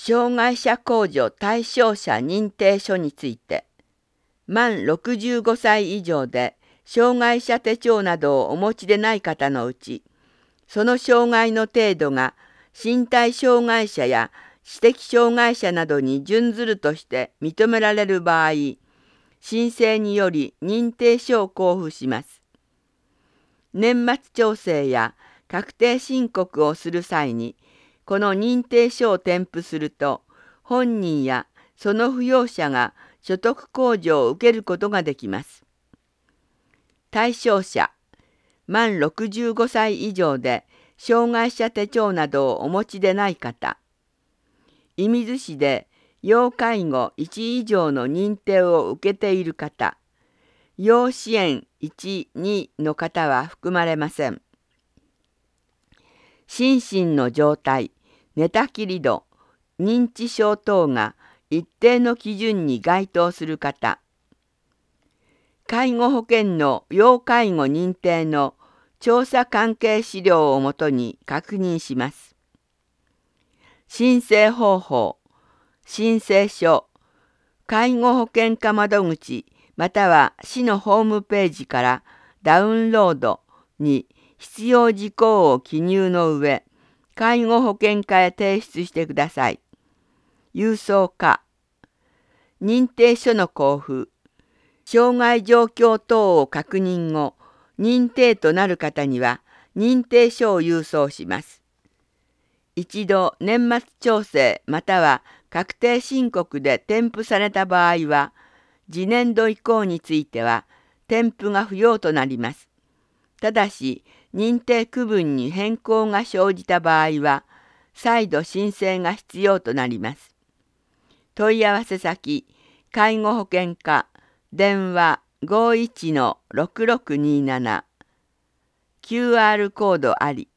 障害者控除対象者認定書について、満65歳以上で障害者手帳などをお持ちでない方のうち、その障害の程度が身体障害者や知的障害者などに準ずるとして認められる場合、申請により認定書を交付します。年末調整や確定申告をする際に、この認定書を添付すると、本人やその扶養者が所得控除を受けることができます。対象者、満65歳以上で障害者手帳などをお持ちでない方、射水市で要介護1以上の認定を受けている方、要支援1、2の方は含まれません。心身の状態、寝たきり度、認知症等が一定の基準に該当する方、介護保険の要介護認定の調査関係資料をもとに確認します。申請方法、申請書、介護保険課窓口または市のホームページからダウンロードに必要事項を記入の上、介護保険課へ提出してください。郵送課、認定書の交付、障害状況等を確認後、認定となる方には認定書を郵送します。一度年末調整または確定申告で添付された場合は、次年度以降については添付が不要となります。ただし、認定区分に変更が生じた場合は、再度申請が必要となります。問い合わせ先、介護保険課、電話 51-6627、QR コードあり。